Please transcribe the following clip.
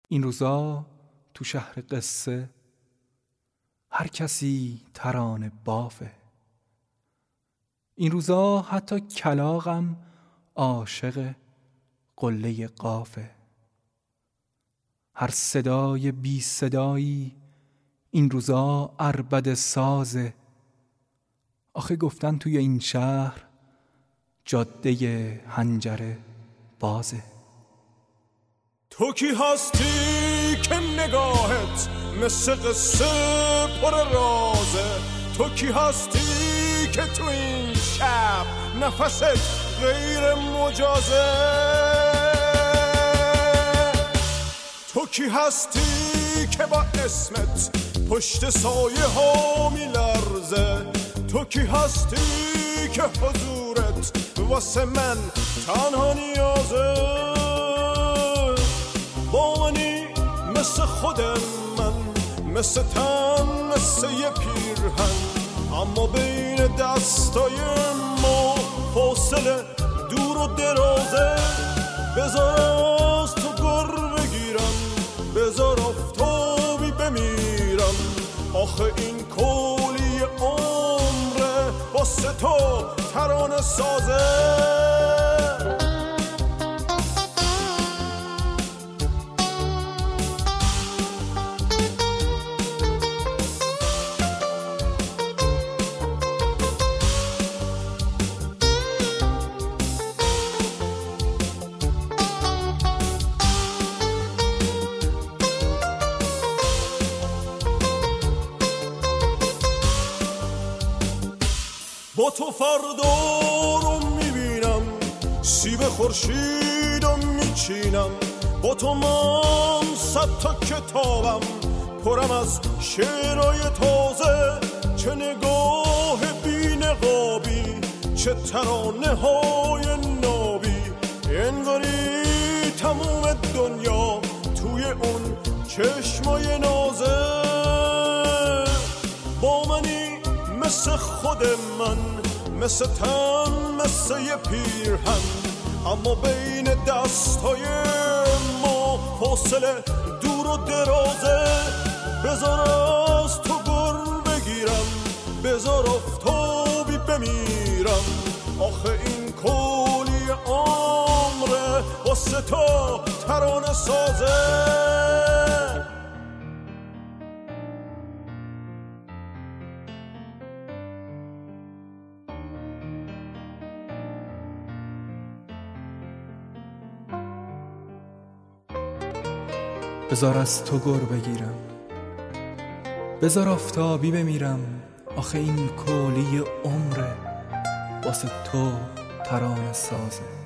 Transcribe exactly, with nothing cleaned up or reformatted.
این روزا تو شهر قصه هر کسی ترانه بافه. این روزا حتی کلاغم عاشق قله قافه. هر صدای بی صدایی این روزا عربده سازه. آخه گفتن توی این شهر جاده حنجره بازه. تو کی هستی که نگاهت مثل قصه پر رازه؟ تو کی هستی که تو این شب نفست غیر مجازه؟ تو کی هستی که با اسمت پشت سایه ها میلرزه؟ تو کی هستی که حضورت واسه من تنها نیازه؟ با منی مثل خود من، مثل تن، مثل یه پیرهن، اما بین دستای ما فاصله دور و درازه. بذار از تو گر بگیرم، بذار آفتابی بمیرم، آخه این کلی عمره واسه تو ترانه سازه. با تو فردا رو میبینم، سیب خورشید رو میچینم، با تو من صد تا کتابم پرم از شعرهای تازه. چه نگاه بی نقابی، چه ترانه های نابی، انگاری تموم دنیا توی اون چشمای نازه. با منی مثل خود من، مثل تن، مثل یه پیرهن، اما بین دستای ما فاصله دور و درازه. بذار از تو گر بگیرم، بذار آفتابی بمیرم، آخه این کلی عمره واسه تو ترانه سازه. بذار از تو گر بگیرم، بذار آفتابی بمیرم، آخه این کلی عمره واسه تو ترانه سازه.